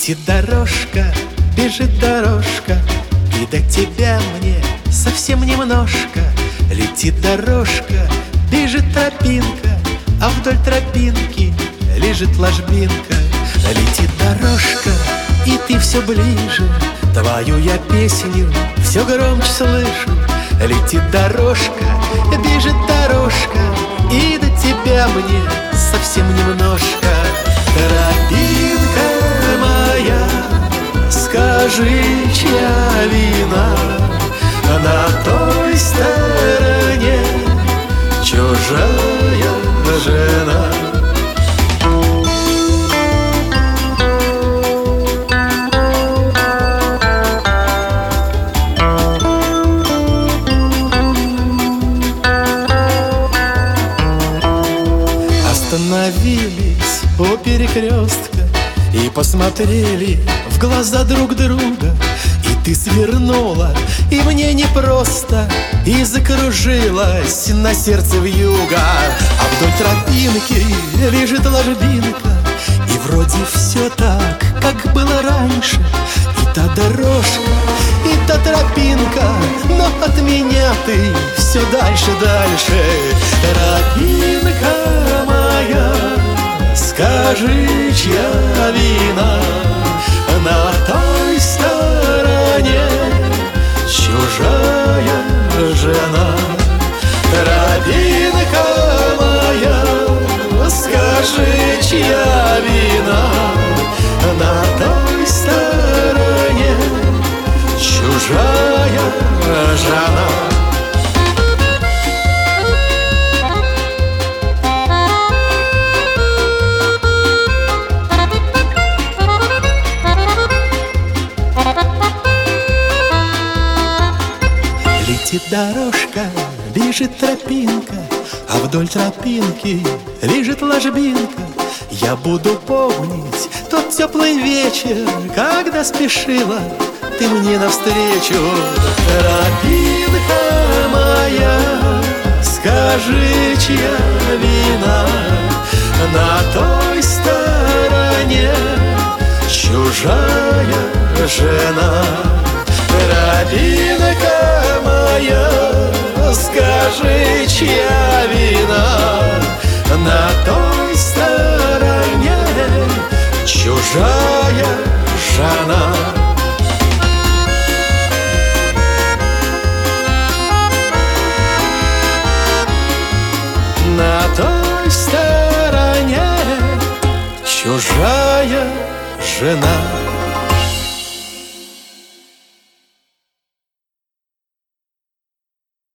Летит дорожка, бежит дорожка, и до тебя мне совсем немножко. Летит дорожка, бежит тропинка, а вдоль тропинки лежит ложбинка. Летит дорожка, и ты все ближе, твою я песню все громче слышу. Летит дорожка, бежит дорожка, и до тебя мне совсем немножко. Тропинка моя, скажи, чья вина? На той стороне чужая жена. Остановились у перекрестка и посмотрели в глаза друг друга. И ты свернула, и мне непросто, и закружилась на сердце вьюга. А вдоль тропинки лежит ложбинка, и вроде все так, как было раньше. И та дорожка, и та тропинка, но от меня ты все дальше, дальше. Тропинка моя, скажи, чья вина? На той стороне чужая жена. Тропинка моя, скажи, чья вина? На той стороне чужая жена. Летит дорожка, бежит тропинка, а вдоль тропинки лежит ложбинка. Я буду помнить тот теплый вечер, когда спешила ты мне навстречу. Тропинка моя, скажи, чья вина? На той стороне чужая жена. Тропинка моя, скажи, чья вина? На той стороне чужая жена. На той стороне чужая жена.